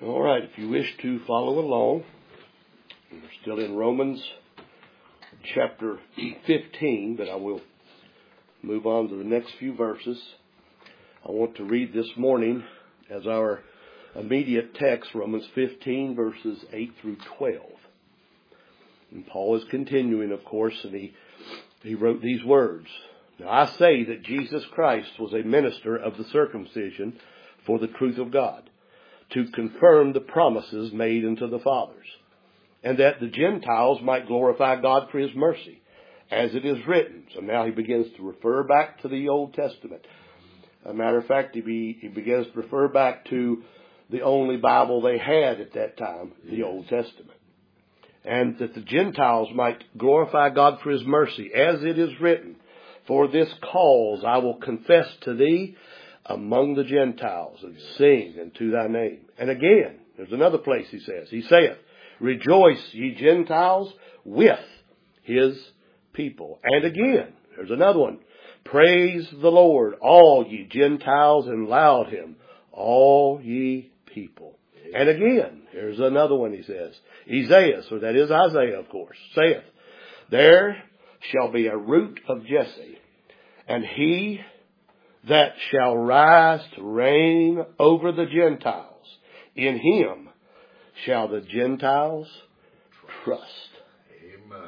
All right, if you wish to follow along, we're still in Romans chapter 15, but I will move on to the next few verses. I want to read this morning as our immediate text, Romans 15, verses 8 through 12. And Paul is continuing, of course, and he wrote these words. Now I say that Jesus Christ was a minister of the circumcision for the truth of God, to confirm the promises made unto the fathers, and that the Gentiles might glorify God for His mercy, as it is written. So now he begins to refer back to the Old Testament. As a matter of fact, he begins to refer back to the only Bible they had at that time, the Old Testament. And that the Gentiles might glorify God for His mercy, as it is written, for this cause I will confess to thee among the Gentiles, and sing unto thy name. And again, there's another place he saith, rejoice ye Gentiles with His people. And again, there's another one, praise the Lord, all ye Gentiles, and laud Him, all ye people. And again, here's another one he says, Isaiah, so that is Isaiah, of course, saith, there shall be a root of Jesse, and he that shall rise to reign over the Gentiles. In him shall the Gentiles trust. Amen.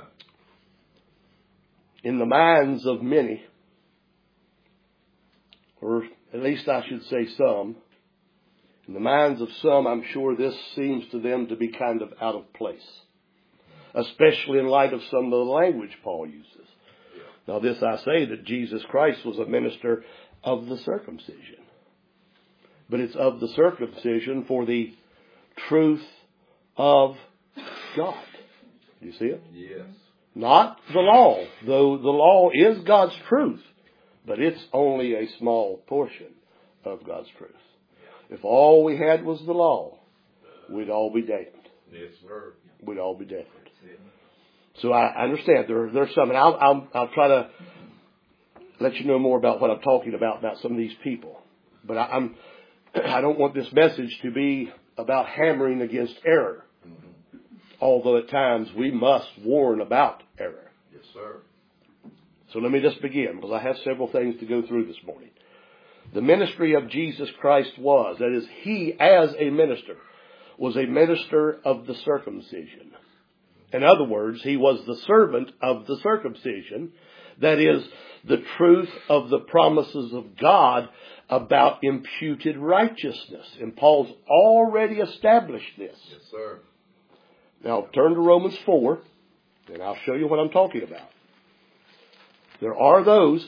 In the minds of many, or at least I should say some, in the minds of some, I'm sure this seems to them to be kind of out of place, especially in light of some of the language Paul uses. Now this I say, that Jesus Christ was a minister of the circumcision. But it's of the circumcision for the truth of God. Do you see it? Yes. Not the law, though the law is God's truth, but it's only a small portion of God's truth. If all we had was the law, we'd all be damned. Yes, sir. We'd all be damned. So I understand there's some, and I'll try to let you know more about what I'm talking about some of these people. But I don't want this message to be about hammering against error. Mm-hmm. Although at times we must warn about error. Yes, sir. So let me just begin, because I have several things to go through this morning. The ministry of Jesus Christ was, that is, He as a minister, was a minister of the circumcision. In other words, He was the servant of the circumcision, that is, the truth of the promises of God about imputed righteousness. And Paul's already established this. Yes, sir. Now turn to Romans 4, and I'll show you what I'm talking about. There are those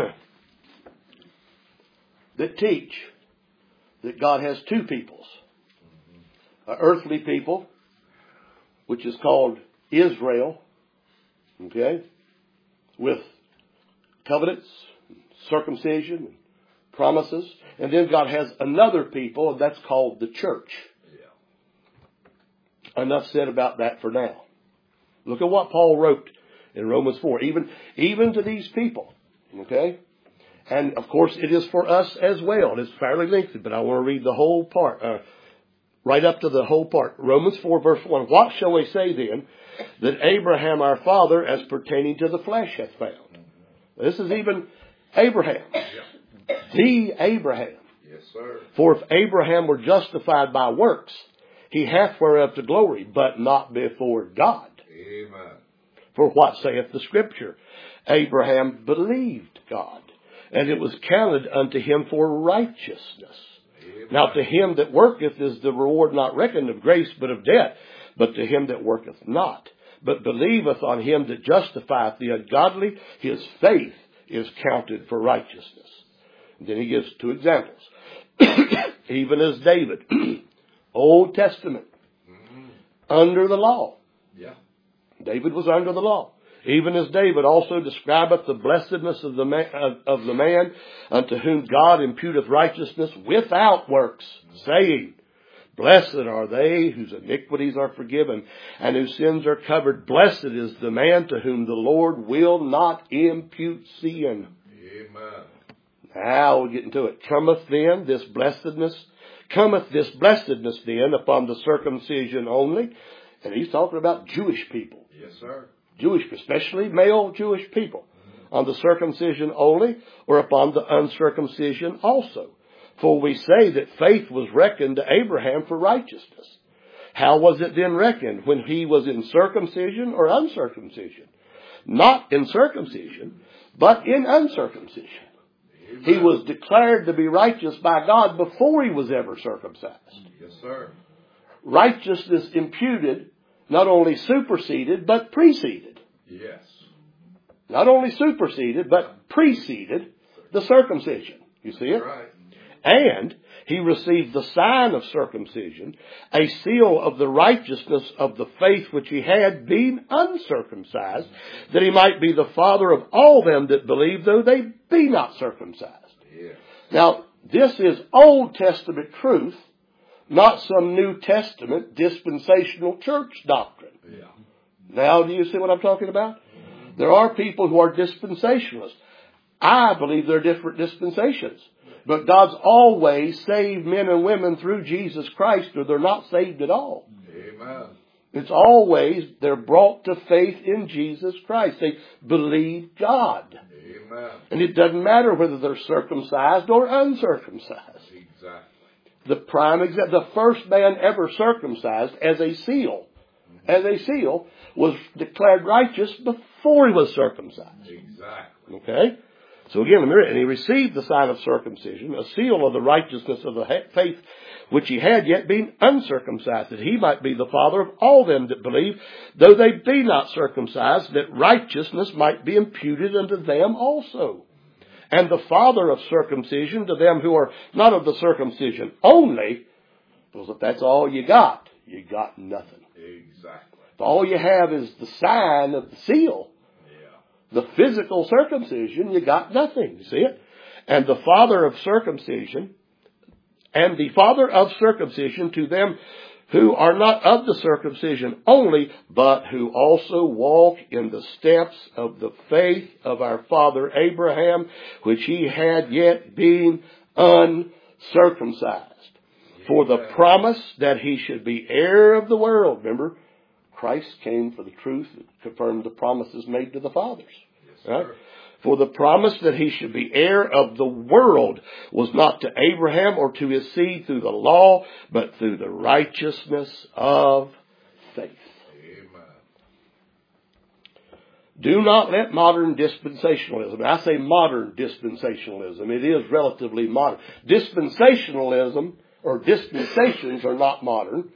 that teach that God has two peoples. An earthly people, which is called Israel, okay, with covenants, circumcision, promises. And then God has another people, and that's called the church. Yeah. Enough said about that for now. Look at what Paul wrote in Romans 4, even to these people, okay? And of course it is for us as well. It's fairly lengthy, but I want to read the whole part, right up to the whole part. Romans 4 verse 1. What shall we say then that Abraham our father as pertaining to the flesh hath found? This is even Abraham. Yeah. The Abraham. Yes, sir. For if Abraham were justified by works, he hath whereof to glory, but not before God. Amen. For what saith the Scripture? Abraham believed God, and it was counted unto him for righteousness. Amen. Now to him that worketh is the reward not reckoned of grace, but of debt. But to him that worketh not, but believeth on him that justifieth the ungodly, his faith is counted for righteousness. And then he gives two examples. Even as David, Old Testament, under the law. Yeah. David was under the law. Even as David also describeth the blessedness of the man unto whom God imputeth righteousness without works, saying, blessed are they whose iniquities are forgiven and whose sins are covered. Blessed is the man to whom the Lord will not impute sin. Amen. Now we're getting to it. Cometh then this blessedness, cometh this blessedness then upon the circumcision only? And he's talking about Jewish people. Yes, sir. Jewish, especially male Jewish people. On the circumcision only, or upon the uncircumcision also? For we say that faith was reckoned to Abraham for righteousness. How was it then reckoned? When he was in circumcision or uncircumcision? Not in circumcision, but in uncircumcision. Amen. He was declared to be righteous by God before he was ever circumcised. Yes, sir. Righteousness imputed, not only superseded, but preceded. Yes. Not only superseded, but preceded the circumcision. You see it? Right. And he received the sign of circumcision, a seal of the righteousness of the faith which he had, being uncircumcised, that he might be the father of all them that believe, though they be not circumcised. Yes. Now, this is Old Testament truth, not some New Testament dispensational church doctrine. Yeah. Now, do you see what I'm talking about? There are people who are dispensationalists. I believe there are different dispensations. But God's always saved men and women through Jesus Christ, or they're not saved at all. Amen. It's always they're brought to faith in Jesus Christ. They believe God. Amen. And it doesn't matter whether they're circumcised or uncircumcised. Exactly. The prime example, the first man ever circumcised as a seal, was declared righteous before he was circumcised. Exactly. Okay? So again, and he received the sign of circumcision, a seal of the righteousness of the faith which he had, yet being uncircumcised, that he might be the father of all them that believe, though they be not circumcised, that righteousness might be imputed unto them also. And the father of circumcision to them who are not of the circumcision only, because if that's all you got nothing. Exactly. If all you have is the sign of the seal, the physical circumcision, you got nothing. You see it? And the father of circumcision to them who are not of the circumcision only, but who also walk in the steps of the faith of our father Abraham, which he had yet being uncircumcised. For the promise that he should be heir of the world. Remember, Christ came for the truth that confirmed the promises made to the fathers. Yes, Right? sir. For the promise that he should be heir of the world was not to Abraham or to his seed through the law, but through the righteousness of faith. Amen. Do not let modern dispensationalism, and I say modern dispensationalism, it is relatively modern. Dispensationalism, or dispensations are not modern.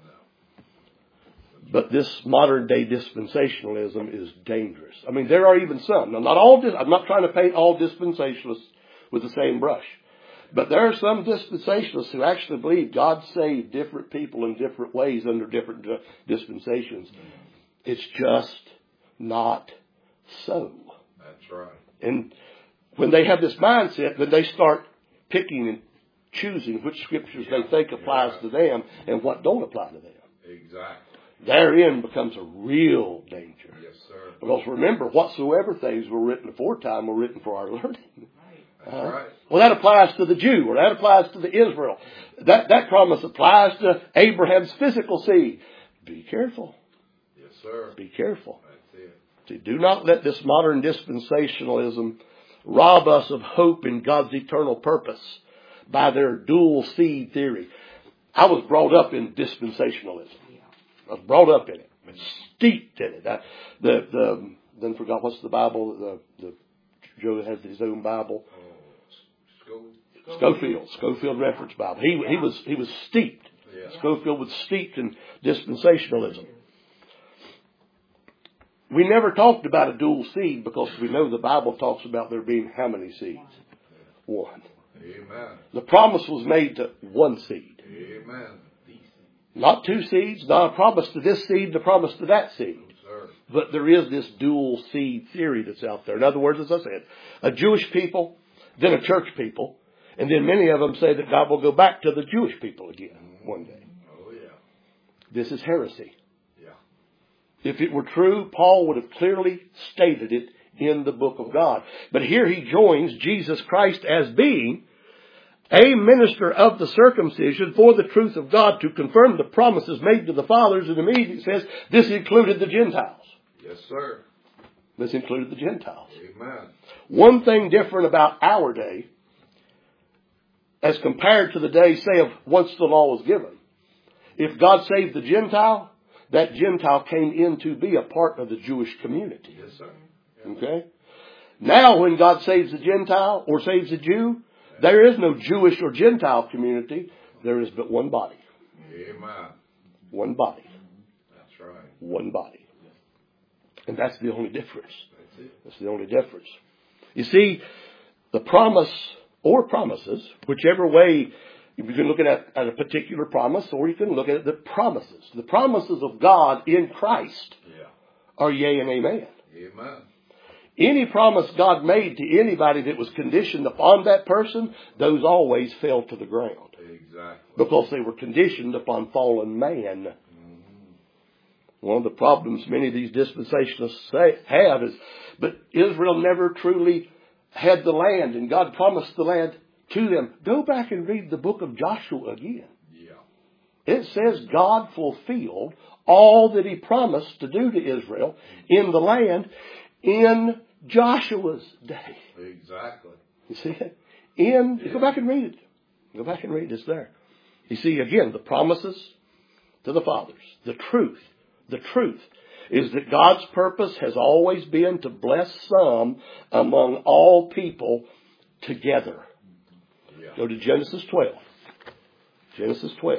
But this modern day dispensationalism is dangerous. I mean, there are even some. Now, not all. I'm not trying to paint all dispensationalists with the same brush. But there are some dispensationalists who actually believe God saved different people in different ways under different dispensations. It's just not so. That's right. And when they have this mindset, then they start picking and choosing which scriptures they think applies to them and what don't apply to them. Exactly. Therein becomes a real danger. Yes, sir. Because remember, whatsoever things were written aforetime were written for our learning. That's right. Well, that applies to the Jew, or that applies to the Israel. That promise applies to Abraham's physical seed. Be careful. Yes, sir. Be careful. That's it. See, do not let this modern dispensationalism rob us of hope in God's eternal purpose by their dual seed theory. I was brought up in dispensationalism. I was brought up in it, steeped in it. Then forgot what's the Bible. The Joe has his own Bible. Schofield Reference Bible. He was steeped. Yeah. Schofield was steeped in dispensationalism. We never talked about a dual seed because we know the Bible talks about there being how many seeds? One. Amen. The promise was made to one seed. Amen. Not two seeds, not a promise to this seed and a promise to that seed. Sir. But there is this dual seed theory that's out there. In other words, as I said, a Jewish people, then a church people, and then many of them say that God will go back to the Jewish people again one day. Oh, yeah. This is heresy. Yeah. If it were true, Paul would have clearly stated it in the book of God. But here he joins Jesus Christ as being a minister of the circumcision for the truth of God to confirm the promises made to the fathers. And immediately it says this included the Gentiles. Yes, sir. This included the Gentiles. Amen. One thing different about our day as compared to the day, say, of once the law was given. If God saved the Gentile, that Gentile came in to be a part of the Jewish community. Yes, sir. Okay? Now when God saves a Gentile or saves a Jew, there is no Jewish or Gentile community. There is but one body. Amen. One body. That's right. One body. And that's the only difference. That's it. That's the only difference. You see, the promise or promises, whichever way, you can look at a particular promise or you can look at the promises. The promises of God in Christ are yea and amen. Amen. Any promise God made to anybody that was conditioned upon that person, those always fell to the ground. Exactly. Because they were conditioned upon fallen man. One of the problems many of these dispensationalists have is, but Israel never truly had the land, and God promised the land to them. Go back and read the book of Joshua again. Yeah. It says God fulfilled all that He promised to do to Israel in the land in Joshua's day. Exactly. You see it? Go back and read it. Go back and read it. It's there. You see, again, the promises to the fathers. The truth is that God's purpose has always been to bless some among all people together. Yeah. Go to Genesis 12. Genesis 12.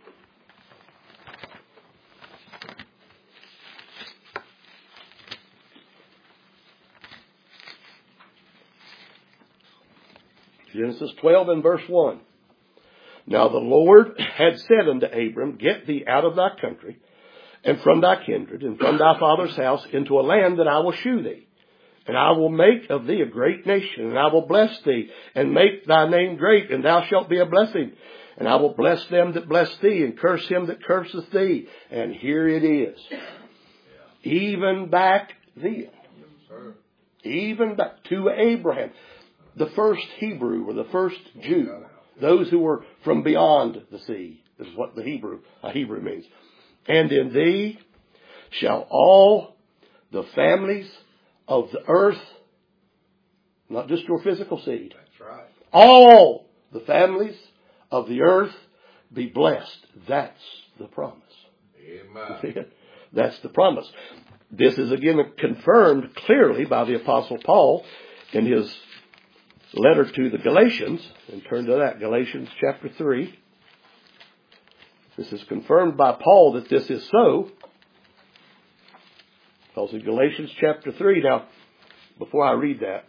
Genesis 12 and verse 1. Now the Lord had said unto Abram, Get thee out of thy country, and from thy kindred, and from thy father's house, into a land that I will shew thee. And I will make of thee a great nation, and I will bless thee, and make thy name great, and thou shalt be a blessing. And I will bless them that bless thee, and curse him that curseth thee. And here it is. Even back then. Even back to Abraham. The first Hebrew or the first Jew. Those who were from beyond the sea. This is what a Hebrew means. And in thee shall all the families of the earth, not just your physical seed. That's right. All the families of the earth be blessed. That's the promise. Amen. See it? That's the promise. This is again confirmed clearly by the Apostle Paul in his letter to the Galatians. And turn to that, Galatians chapter 3. This is confirmed by Paul that this is so. Because in Galatians chapter 3, now, before I read that,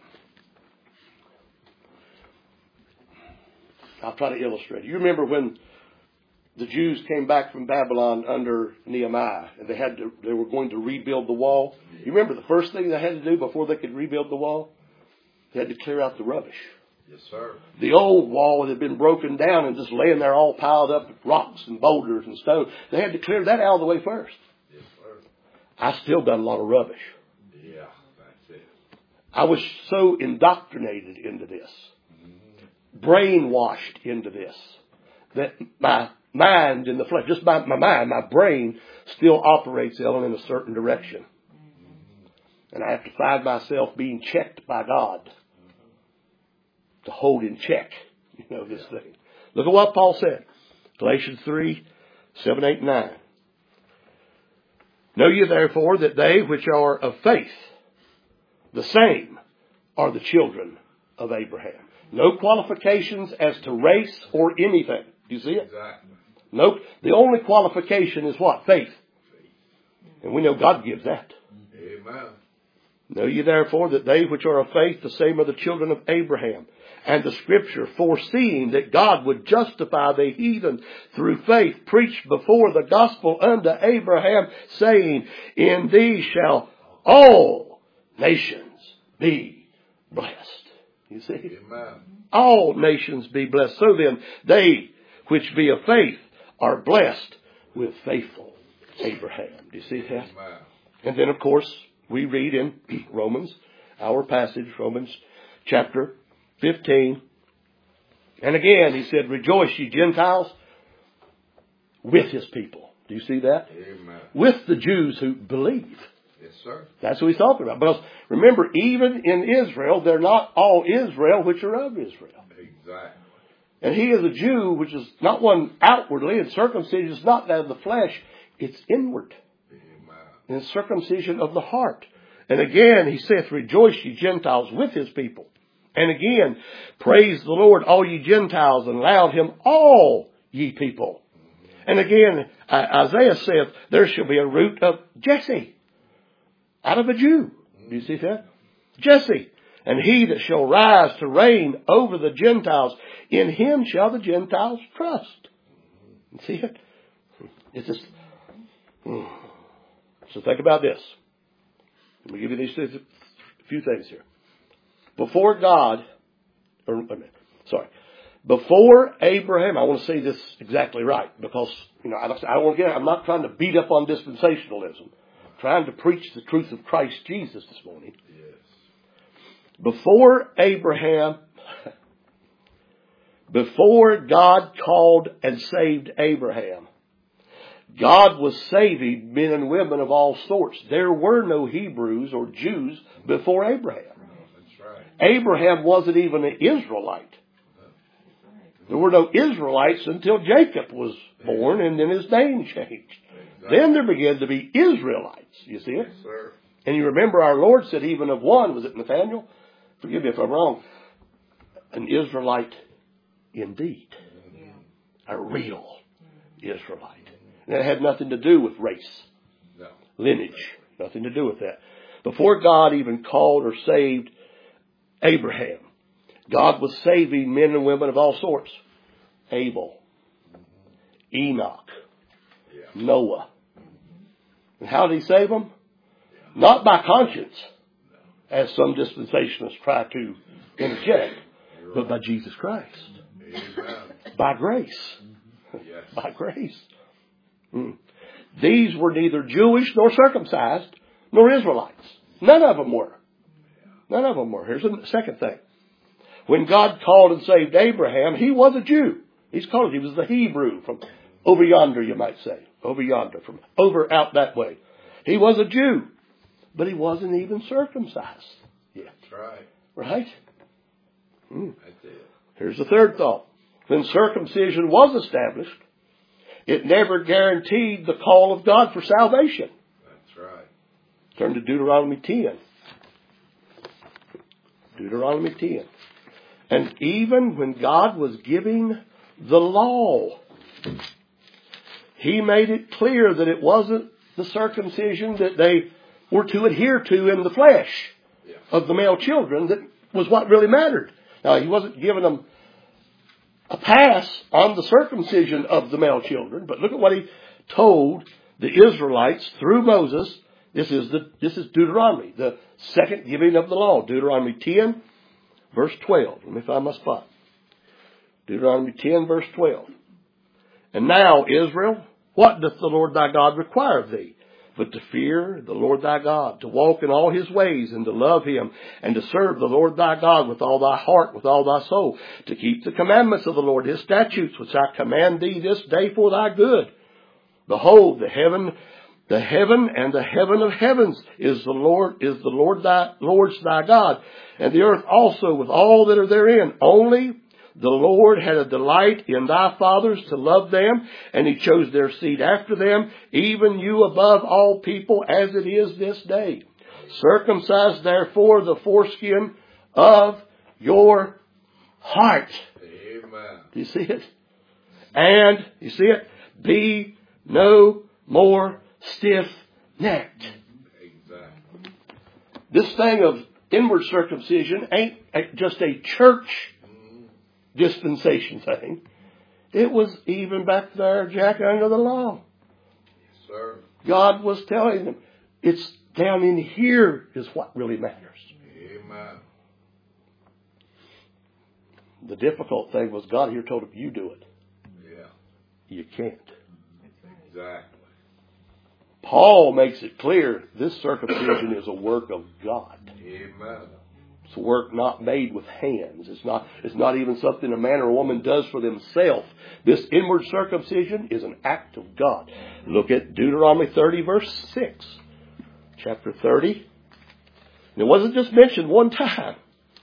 I'll try to illustrate. You remember when the Jews came back from Babylon under Nehemiah, and they were going to rebuild the wall? You remember the first thing they had to do before they could rebuild the wall? They had to clear out the rubbish. Yes, sir. The old wall had been broken down and just laying there all piled up with rocks and boulders and stone. They had to clear that out of the way first. Yes, sir. I still got a lot of rubbish. Yeah, that's it. I was so indoctrinated into this, brainwashed into this, that my mind in the flesh, just my mind, my brain still operates, Ellen, in a certain direction. And I have to find myself being checked by God to hold in check, this thing. Look at what Paul said. Galatians 3, 7, 8, 9. Know ye therefore that they which are of faith, the same are the children of Abraham. No qualifications as to race or anything. Do you see it? Exactly. Nope. The only qualification is what? Faith. And we know God gives that. Amen. Know ye therefore that they which are of faith, the same are the children of Abraham. And the Scripture, foreseeing that God would justify the heathen through faith, preached before the gospel unto Abraham, saying, In thee shall all nations be blessed. You see? Amen. All nations be blessed. So then, they which be of faith are blessed with faithful Abraham. Do you see that? Amen. And then, of course, we read in Romans, our passage, Romans chapter 15 And again, he said, rejoice, ye Gentiles, with his people. Do you see that? Amen. With the Jews who believe. Yes, sir. That's what he's talking about. Because remember, even in Israel, they're not all Israel which are of Israel. Exactly. And he is a Jew, which is not one outwardly, and circumcision is not that of the flesh, it's inward. Amen. And circumcision of the heart. And again, he saith, rejoice, ye Gentiles, with his people. And again, praise the Lord, all ye Gentiles, and laud him, all ye people. And again, Isaiah saith, there shall be a root of Jesse, out of a Jew. Do you see that? Jesse. And he that shall rise to reign over the Gentiles, in him shall the Gentiles trust. You see it? It's just... So think about this. Let me give you these few things here. Before Abraham, I want to say this exactly right, because, I don't want to I'm not trying to beat up on dispensationalism. I'm trying to preach the truth of Christ Jesus this morning. Yes. Before Abraham, before God called and saved Abraham, God was saving men and women of all sorts. There were no Hebrews or Jews before Abraham. That's right. Abraham wasn't even an Israelite. There were no Israelites until Jacob was born, and then his name changed. Exactly. Then there began to be Israelites. You see it? Yes, sir. And you remember our Lord said even of one, was it Nathaniel? Forgive me if I'm wrong. An Israelite indeed. A real Israelite. And that had nothing to do with race. No. Lineage. Nothing to do with that. Before God even called or saved Abraham, God was saving men and women of all sorts. Abel, Enoch, Noah. And how did he save them? Not by conscience, as some dispensationalists try to interject, but by Jesus Christ. Amen. By grace. Yes. By grace. These were neither Jewish nor circumcised nor Israelites. None of them were. None of them were. Here's the second thing. When God called and saved Abraham, he was a Jew. He was the Hebrew from over yonder, you might say. Over yonder, from over out that way. He was a Jew, but he wasn't even circumcised yet. That's right. Right? That's it. Here's the third thought. When circumcision was established, it never guaranteed the call of God for salvation. That's right. Turn to Deuteronomy 10. Deuteronomy 10. And even when God was giving the law, he made it clear that it wasn't the circumcision that they were to adhere to in the flesh of the male children that was what really mattered. Now, he wasn't giving them a pass on the circumcision of the male children, but look at what he told the Israelites through Moses. This is Deuteronomy, the second giving of the law. Deuteronomy 10, verse 12. Let me find my spot. Deuteronomy 10, verse 12. And now, Israel, what doth the Lord thy God require of thee? But to fear the Lord thy God, to walk in all his ways, and to love him, and to serve the Lord thy God with all thy heart, with all thy soul, to keep the commandments of the Lord, his statutes, which I command thee this day for thy good. Behold, the heaven and the heaven of heavens is the Lord's thy God, and the earth also with all that are therein. Only the Lord had a delight in thy fathers to love them, and he chose their seed after them, even you above all people, as it is this day. Circumcise therefore the foreskin of your heart. Amen. Do you see it? And, you see it? Be no more stiff-necked. Exactly. This thing of inward circumcision ain't just a church dispensation thing. It was even back there, Jack, under the law. Yes, sir. God was telling them, it's down in here is what really matters. Amen. The difficult thing was God here told him, you do it. Yeah. You can't. Exactly. Paul makes it clear this circumcision is a work of God. Amen. It's work not made with hands. It's not even something a man or a woman does for themselves. This inward circumcision is an act of God. Look at Deuteronomy 30, verse 6. Chapter 30. And it wasn't just mentioned one time.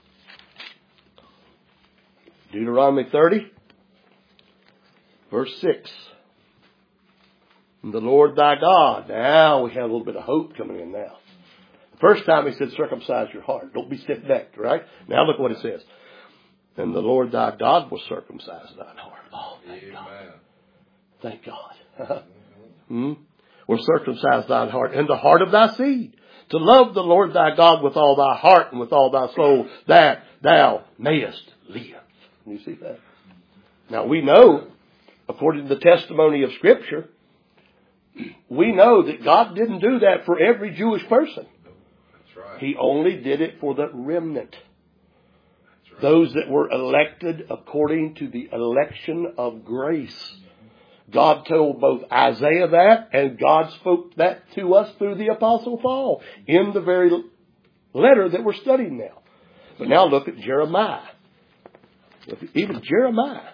Deuteronomy 30, verse 6. And the Lord thy God. Now we have a little bit of hope coming in now. First time he said, circumcise your heart. Don't be stiff-necked, right? Now look what it says. And the Lord thy God will circumcise thine heart. Oh, thank God. Thank God. Will circumcise thine heart and the heart of thy seed, to love the Lord thy God with all thy heart and with all thy soul, that thou mayest live. You see that? Now we know, according to the testimony of Scripture, we know that God didn't do that for every Jewish person. Right. He only did it for the remnant. Right. Those that were elected according to the election of grace. God told both Isaiah that, and God spoke that to us through the Apostle Paul in the very letter that we're studying now. But now look at Jeremiah. Even Jeremiah.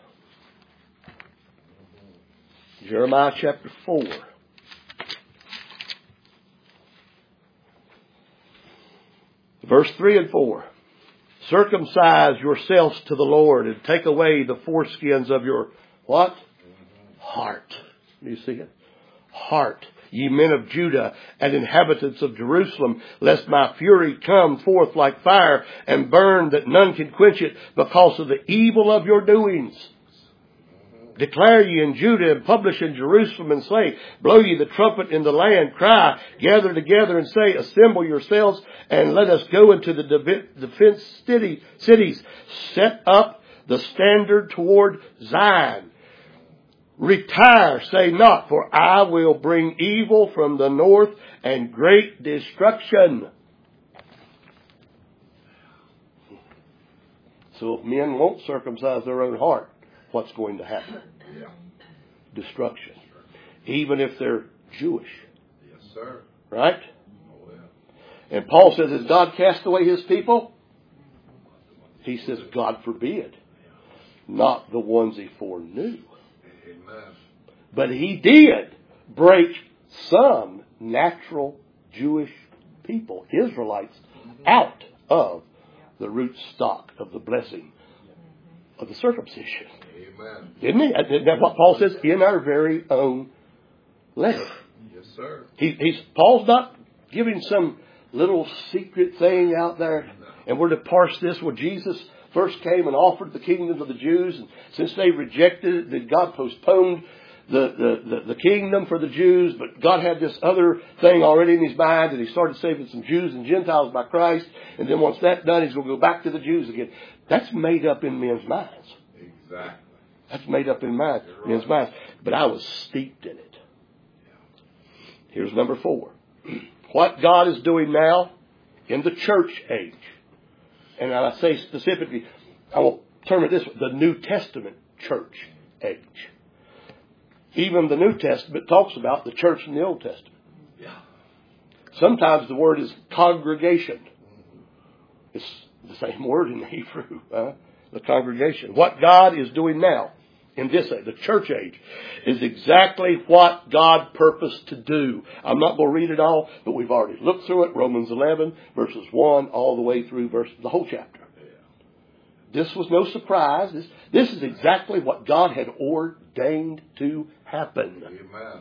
Jeremiah chapter 4. Verse 3 and 4. Circumcise yourselves to the Lord and take away the foreskins of your what? Heart. Do you see it? Heart. Ye men of Judah and inhabitants of Jerusalem, lest my fury come forth like fire and burn that none can quench it because of the evil of your doings. Declare ye in Judah and publish in Jerusalem and say, blow ye the trumpet in the land, cry, gather together and say, assemble yourselves and let us go into the defense cities. Set up the standard toward Zion. Retire, say not, for I will bring evil from the north and great destruction. So if men won't circumcise their own heart, what's going to happen? Yeah. Destruction. Even if they're Jewish. Yes, sir. Right? Oh, yeah. And Paul says, has God cast away his people? He says, God forbid. Not the ones he foreknew. Amen. But he did break some natural Jewish people, Israelites, out of the root stock of the blessing of the circumcision. Amen. Didn't he? Isn't that what Paul says in our very own letter? Yes, sir. Paul's not giving some little secret thing out there. No. And we're to parse this. Well, Jesus first came and offered the kingdom to the Jews, and since they rejected it, then God postponed the kingdom for the Jews, but God had this other thing already in his mind, and he started saving some Jews and Gentiles by Christ, and then once that's done, he's going to go back to the Jews again. That's made up in men's minds. Exactly. That's made up in men's minds. But I was steeped in it. Here's number 4. What God is doing now in the church age. And I say specifically, I will term it this way, the New Testament church age. Even the New Testament talks about the church in the Old Testament. Yeah. Sometimes the word is congregation. It's the same word in Hebrew, the congregation. What God is doing now in this age, the church age, is exactly what God purposed to do. I'm not going to read it all, but we've already looked through it. Romans 11, verses 1 all the way through the whole chapter. This was no surprise. This is exactly what God had ordained to happen. Amen.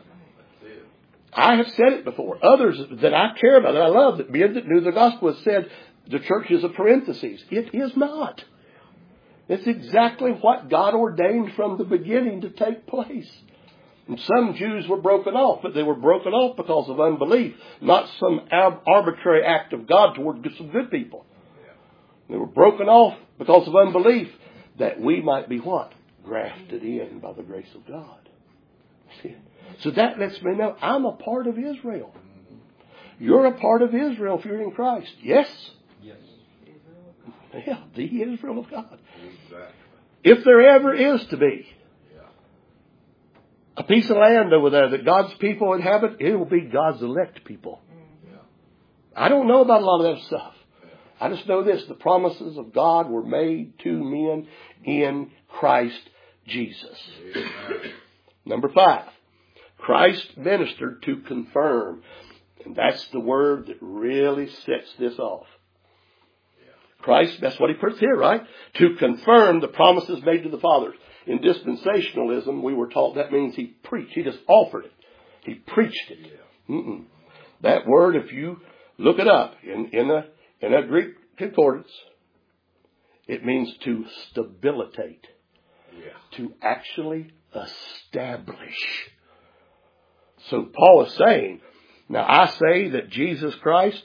I have said it before. Others that I care about, that I love, that men that knew the gospel have said the church is a parenthesis. It is not. It's exactly what God ordained from the beginning to take place. And some Jews were broken off, but they were broken off because of unbelief, not some arbitrary act of God toward some good people. They were broken off because of unbelief, that we might be what? Grafted in by the grace of God. See? So that lets me know I'm a part of Israel. You're a part of Israel if you're in Christ. Yes? Yes. Yeah, the Israel of God. Exactly. If there ever is to be a piece of land over there that God's people inhabit, it will be God's elect people. Yeah. I don't know about a lot of that stuff. I just know this. The promises of God were made to men in Christ Jesus. Amen. Number 5. Christ ministered to confirm. And that's the word that really sets this off. Christ, that's what he puts here, right? To confirm the promises made to the fathers. In dispensationalism, we were taught that means he preached. He just offered it. He preached it. That word, if you look it up in a Greek concordance, it means to stabilitate. To actually establish. So Paul is saying, now I say that Jesus Christ,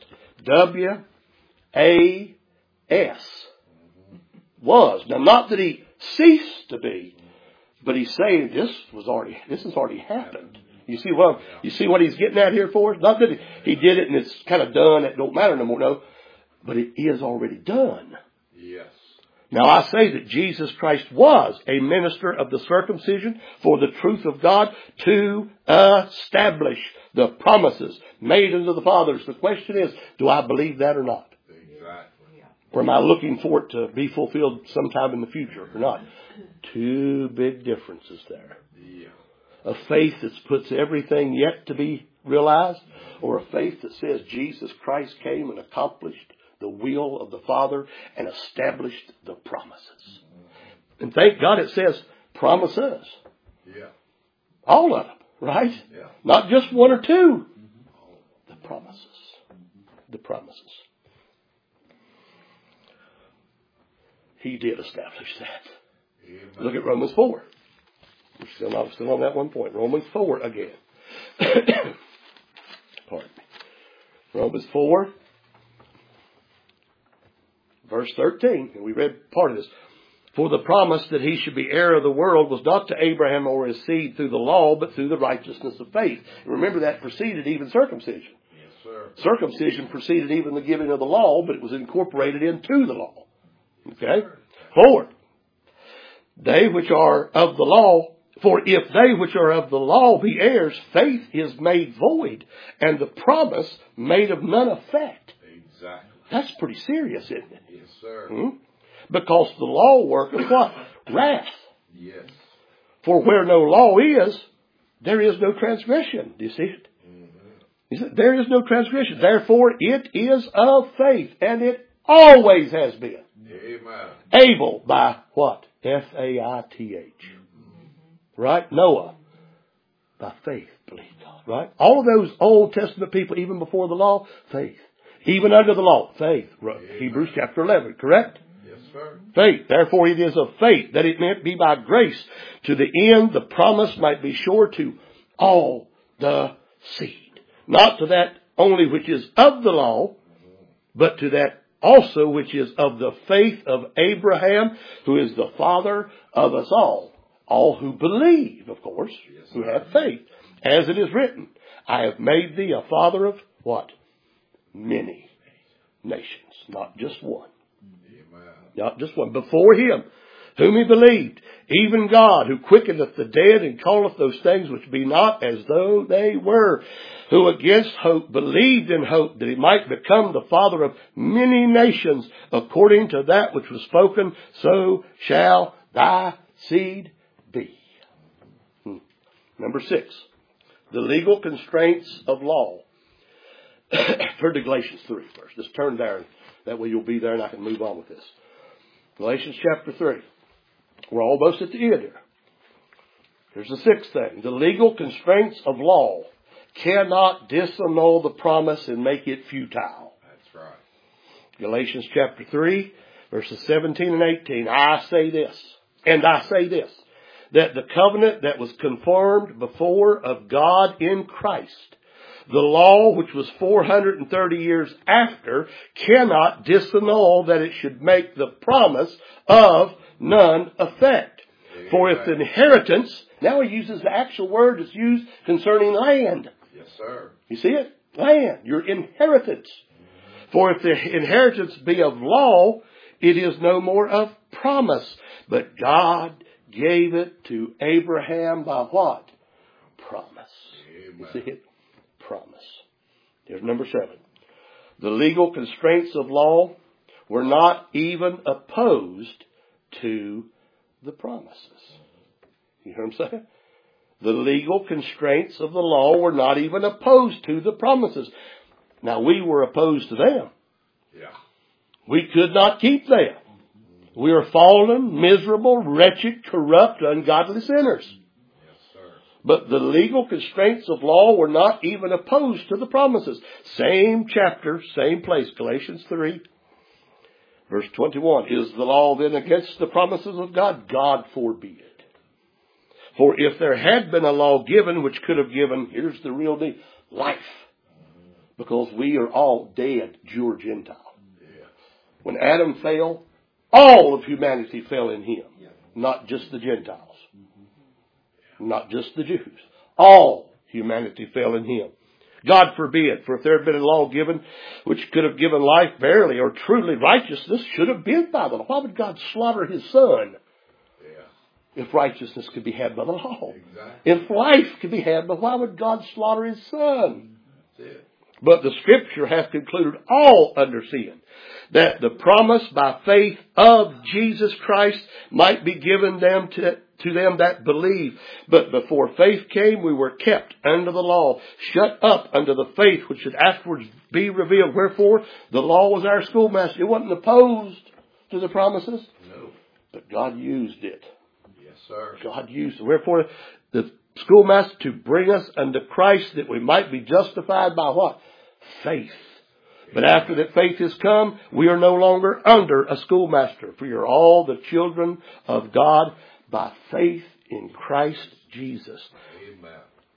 W-A-S, was. Now not that he ceased to be, but he's saying this has already happened. You see what he's getting at here for us? Not that he did it and it's kind of done, it don't matter no more, no. But it is already done. Yes. Now I say that Jesus Christ was a minister of the circumcision for the truth of God to establish the promises made unto the fathers. The question is, do I believe that or not? Exactly. Or am I looking for it to be fulfilled sometime in the future or not? Two big differences there. Yeah. A faith that puts everything yet to be realized, or a faith that says Jesus Christ came and accomplished the will of the Father and established the promises. And thank God it says promises. Yeah. All of them, right? Yeah. Not just one or two. The promises. The promises. He did establish that. Amen. Look at Romans 4. We're still on that one point. Romans 4 again. Pardon me. Romans 4. Verse 13, and we read part of this. For the promise that he should be heir of the world was not to Abraham or his seed through the law, but through the righteousness of faith. And remember that preceded even circumcision. Yes, sir. Circumcision preceded even the giving of the law, but it was incorporated into the law. Okay? 4. They which are of the law, for if they which are of the law be heirs, faith is made void, and the promise made of none effect. Exactly. That's pretty serious, isn't it? Yes, sir. Because the law worketh what? Wrath. Yes. For where no law is, there is no transgression. Do you see it? You see, there is no transgression. Therefore, it is of faith, and it always has been. Amen. Able by what? F-A-I-T-H. Right? Noah. By faith, believe God. Right? All of those Old Testament people, even before the law, faith. Even under the law, faith. Hebrews chapter 11, correct? Yes, sir. Faith. Therefore it is of faith that it meant be by grace, to the end the promise might be sure to all the seed. Not to that only which is of the law, but to that also which is of the faith of Abraham, who is the father of us all. All who believe, of course, Yes, who sir. have faith. As it is written, I have made thee a father of what? Many nations. Not just one. Amen. Not just one. Before him, whom he believed, even God, who quickeneth the dead and calleth those things which be not as though they were, who against hope believed in hope that he might become the father of many nations, according to that which was spoken, so shall thy seed be. Number 6, the legal constraints of law. Turn to Galatians 3 first. Just turn there. That way you'll be there and I can move on with this. Galatians chapter 3. We're almost at the end here. Here's the 6th thing. The legal constraints of law cannot disannul the promise and make it futile. That's right. Galatians chapter 3, verses 17 and 18. I say this, that the covenant that was confirmed before of God in Christ, the law, which was 430 years after, cannot disannul that it should make the promise of none effect. Amen. For if the inheritance, now he uses the actual word that's used concerning land. Yes, sir. You see it? Land, your inheritance. For if the inheritance be of law, it is no more of promise. But God gave it to Abraham by what? Promise. Amen. You see it? Promise. Here's number 7. The legal constraints of law were not even opposed to the promises. You hear what I'm saying? The legal constraints of the law were not even opposed to the promises. Now, we were opposed to them. Yeah. We could not keep them. We are fallen, miserable, wretched, corrupt, ungodly sinners. Yes, sir. But the legal constraints of law were not even opposed to the promises. Same chapter, same place, Galatians 3, verse 21. Is the law then against the promises of God? God forbid. For if there had been a law given which could have given, here's the real deal, life. Because we are all dead, Jew or Gentile. Yeah. When Adam fell, all of humanity fell in him. Not just the Gentiles. Not just the Jews. All humanity fell in him. God forbid, for if there had been a law given which could have given life verily or truly righteousness should have been by the law. Why would God slaughter his son? If righteousness could be had by the law. Exactly. If life could be had, but why would God slaughter his son? That's it. But the Scripture hath concluded all under sin, that the promise by faith of Jesus Christ might be given them to them that believe. But before faith came, we were kept under the law, shut up under the faith which should afterwards be revealed. Wherefore, the law was our schoolmaster. It wasn't opposed to the promises, No. but God used it. Yes, sir. God used it. Wherefore, the schoolmaster to bring us unto Christ that we might be justified by what? Faith. But after that faith is come, we are no longer under a schoolmaster. For you're all the children of God by faith in Christ Jesus. Amen.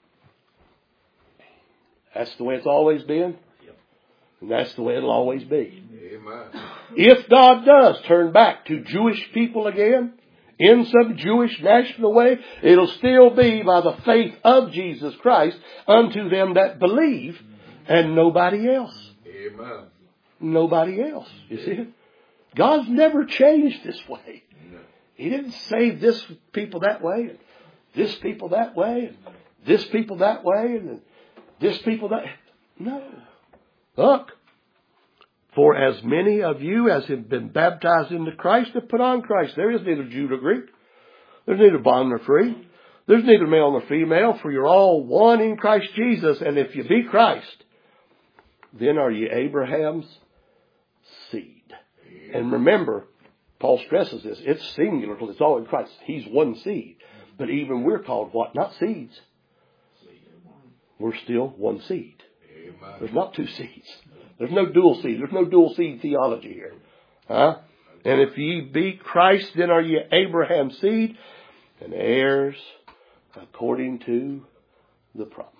That's the way it's always been. And that's the way it'll always be. Amen. If God does turn back to Jewish people again, in some Jewish national way, it'll still be by the faith of Jesus Christ unto them that believe and nobody else. Amen. Nobody else. You see it? God's never changed this way. No. He didn't save this people that way, and this people that way, and this people that way, and this people that... No. Look. For as many of you as have been baptized into Christ have put on Christ. There is neither Jew nor Greek. There's neither bond nor free. There's neither male nor female, for you're all one in Christ Jesus. And if you be Christ, then are ye Abraham's seed. And remember, Paul stresses this. It's singular because it's all in Christ. He's one seed. But even we're called what? Not seeds. We're still one seed. Amen. There's not two seeds. There's no dual seed. There's no dual seed theology here. Huh? And if ye be Christ, then are ye Abraham's seed and heirs according to the promise.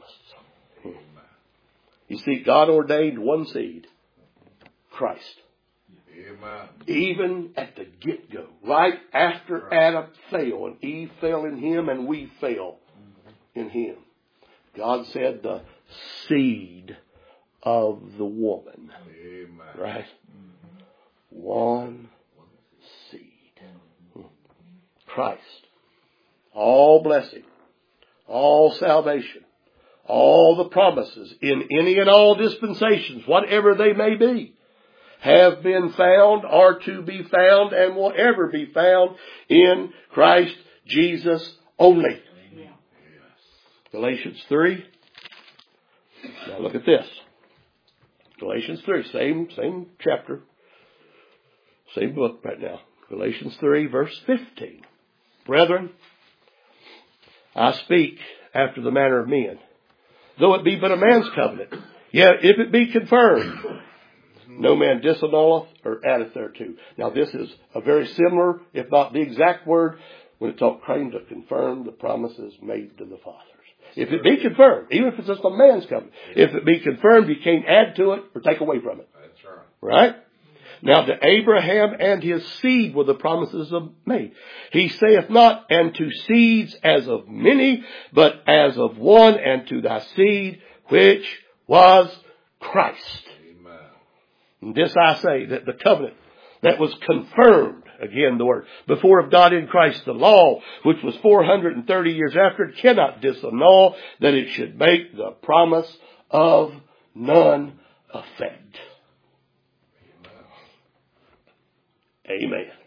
You see, God ordained one seed, Christ. Amen. Even at the get-go, right after Adam fell, and Eve fell in him and we fell in him. God said the seed of the woman. Amen. Right? One seed. Christ. All blessing. All salvation. All the promises in any and all dispensations, whatever they may be, have been found, are to be found, and will ever be found in Christ Jesus only. Yes. Galatians 3. Now look at this. Galatians 3, same chapter, same book right now. Galatians 3, verse 15. Brethren, I speak after the manner of men, though it be but a man's covenant, yet if it be confirmed, no man disannulleth or addeth thereto. Now this is a very similar, if not the exact word, when it talks claim to confirm the promises made to the fathers. If it be confirmed, even if it's just a man's covenant, if it be confirmed, you can't add to it or take away from it. That's right. Right? Now to Abraham and his seed were the promises made. He saith not, and to seeds as of many, but as of one, and to thy seed, which was Christ. Amen. And this I say, that the covenant that was confirmed, again the word, before of God in Christ, the law, which was 430 years after, it cannot disannul that it should make the promise of none effect. Amen.